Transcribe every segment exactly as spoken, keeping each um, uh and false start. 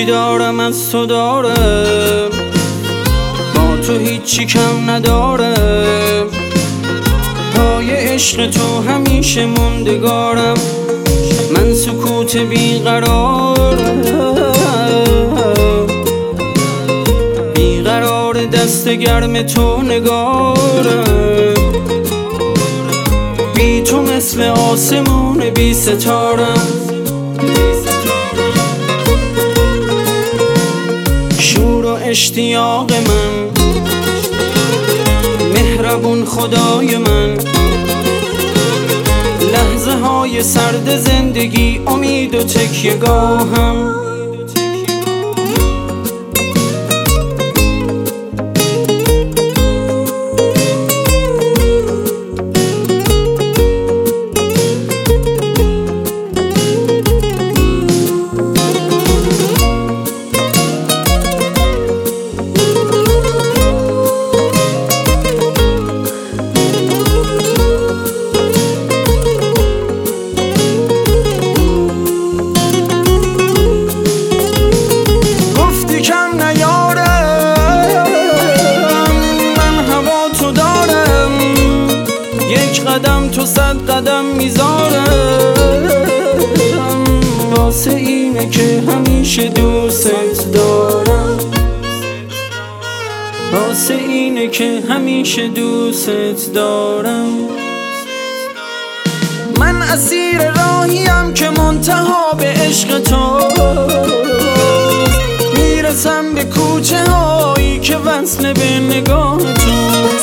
هرچی دارم از تو دارم، با تو هیچی کم ندارم. پای عشق تو همیشه موندگارم، من سکوت بیقرارم، بیقرار دست گرم تو نگارم. بی تو مثل آسمون بی ستارم، شور و اشتیاق من، مهربون خدای من. لحظه های سرد زندگی امید و تکیه‌گاهم. قدم تو صد قدم میذارم، واسه اینه که همیشه دوست دارم، واسه اینه که همیشه دوست دارم. من اسیر راهیم که منتها به عشق تو، میرسم به کوچه هایی که وصل به نگاه تو.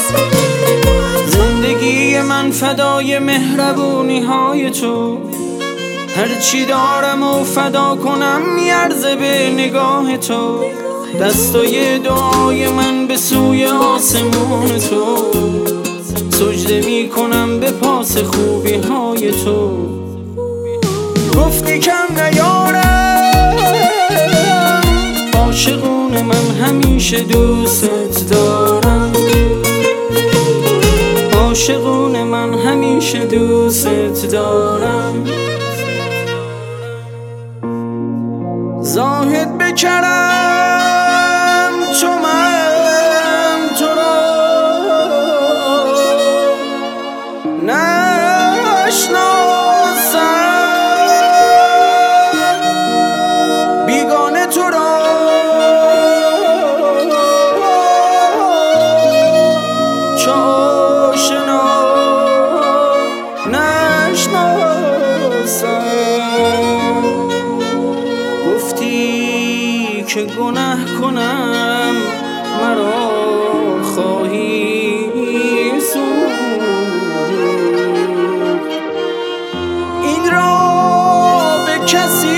زندگی من فدای مهربونی های تو، هرچی دارم و فدا کنم میارزه به نگاه تو. دستای دعای من به سوی آسمون تو، سجده میکنم به پاس خوبی های تو. گفتی کم نیارم، عاشقون من همیشه دوست دارم، عاشقون من همیشه دوست دارم. زاهد بکرم چو من تو را نشناسم، بیگانه تو را چو آشنا نشناسم. گفتی که گناه کنم مرا خواهی سود، این را به کسی